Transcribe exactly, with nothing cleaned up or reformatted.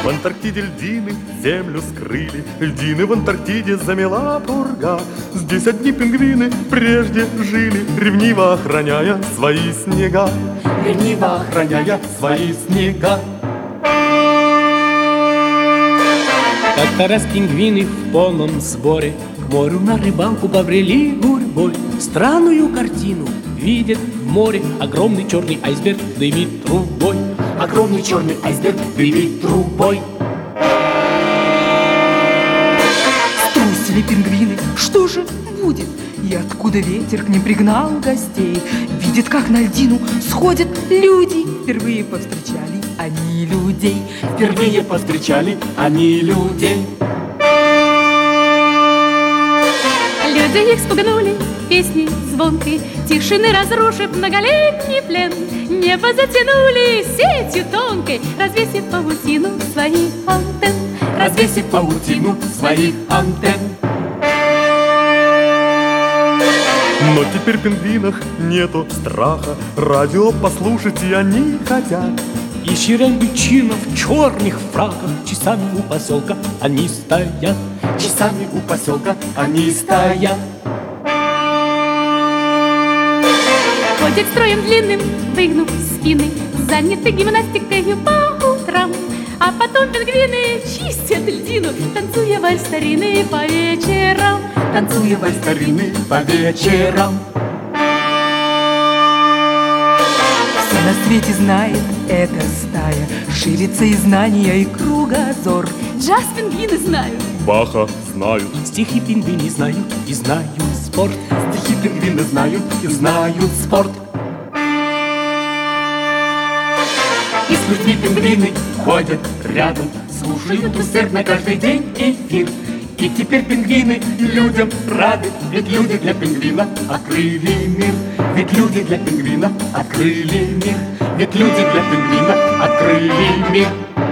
В Антарктиде льдины землю скрыли, льдины в Антарктиде замела пурга. Здесь одни пингвины прежде жили, ревниво охраняя свои снега. Ревниво охраняя свои снега. Как-то раз пингвины в полном сборе к морю на рыбалку побрели гурьбой. Странную картину видят в море. Огромный черный айсберг дымит трубой. Огромный черный айсберг дымит трубой. Струсили пингвины, что же будет? И откуда ветер к ним пригнал гостей? Видит, как на льдину сходят люди. Впервые повстречали они людей. Впервые повстречали они людей. Люди их спугнули песней звонкой, тишины разрушив многолетний плен. Небо затянули сетью тонкой, развесив паутину своих антенн. Развесив паутину своих антенн. Но теперь в пингвинах нету страха, радио послушать и они хотят. И щиряй личинов в черных фраках часами у поселка они стоят. Часами у поселка они стоят. Ходят строем длинным, выгнув спины, заняты гимнастикой по утрам. А потом пингвины чистят льдину, танцуя вальс старинный по вечерам. Танцуя вальс старинный по вечерам. Все на свете знает эта стая, ширится и знания, и кругозор. Джаз пингвины знают, Баха знают, Стихи пингвины знают и знают спорт. стихи пингвины знают и знают спорт. И с людьми пингвины ходят рядом, слушают усердно каждый день эфир. И теперь пингвины людям рады, ведь люди для пингвина открыли мир. Ведь люди для пингвина открыли мир. Ведь люди для пингвина открыли мир.